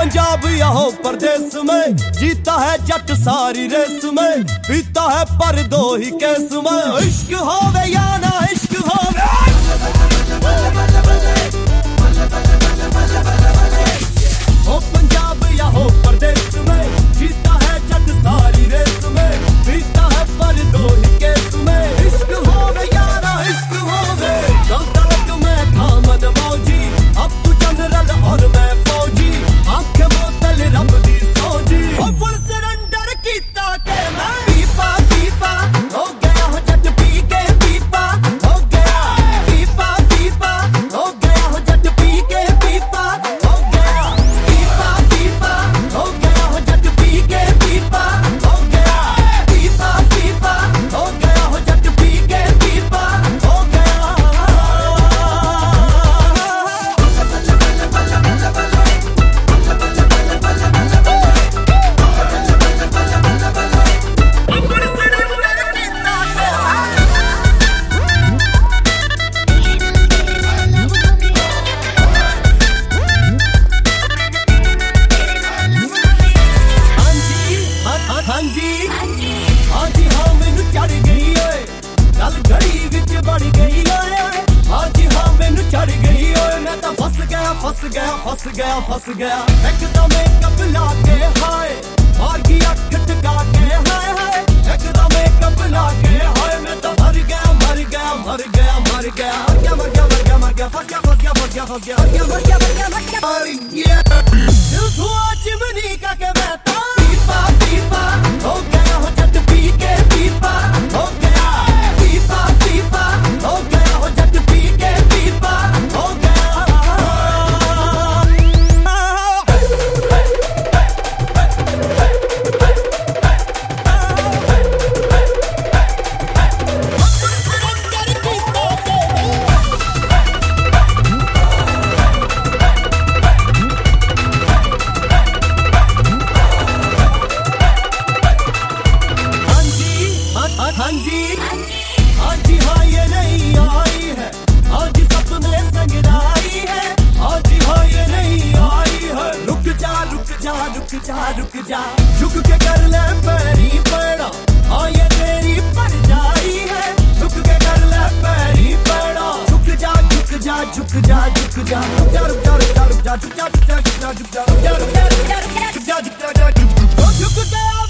पंजाब या हो परदेस में, जीता है जट सारी रेस में, पीता है पर दो ही केस में। इश्क होवे या ना इश्क होवे, हो पंजाब या हो परदेस में, जीता है जट सारी रेस में, पीता है पर दो ही केस में। इश्क होवे या ना इश्क होवे, चलता लग मैं था मन मौजी, अब तू जनरल और मैं फौजी, आंखें बोतल रब दी सौजी। ओ फुल सरेंडर कीता के मैं पीपा पीपा हो गया हो जट पी के पीपा हो गया, पीपा पीपा हो गया हो जट पी के पीपा हो गया, पीपा पीपा हो गया हो जट पी के पीपा हो गया, पीपा पीपा हो गया हो जट पी के पीपा हो गया। हाजी हाँ मैनू चढ़ गई ओए, गल घड़ी विच बढ़ गई ओए। हाजी हाँ मैनू चढ़ गई ओए, मैं तो फस गया फस गया फस गया फस गया। एकदम मेकअप ला के हाय, मार गया खटका के हाय हाय, एकदम मेकअप ला के हाय, मैं तो मर गया मर गया मर गया मर गया मर गया मर गया मर गया मर गया फस गया फस गया फस गया फस गया मर गया मर गया मर गया मर गया। दिल धुआं चिमनी का के मैं तो पीपा पीपा हो गया हो जट पी के पीपा हो गया, पीपा पीपा हो गया हो जट पी के पीपा हो गया। हाँ जी हाँ ये नहीं आई है, आज सपने संगराई है, आज हाँ ये नहीं आई है। रुक जा रुक जा रुक जा रुक जा, झुक के कर ले पैरी पड़ा, हाँ ये तेरी पड़ जाई है, झुक के कर ले पैरी पड़ा। झुक जा झुक जा झुक जा झुक जा रुक जा रुक जा रुक जा रुक जा झुक जा झुक जा झुक जा झुक जा रुक जा रुक जा रुक जा रुक जा झुक जा झुक जा झुक जा।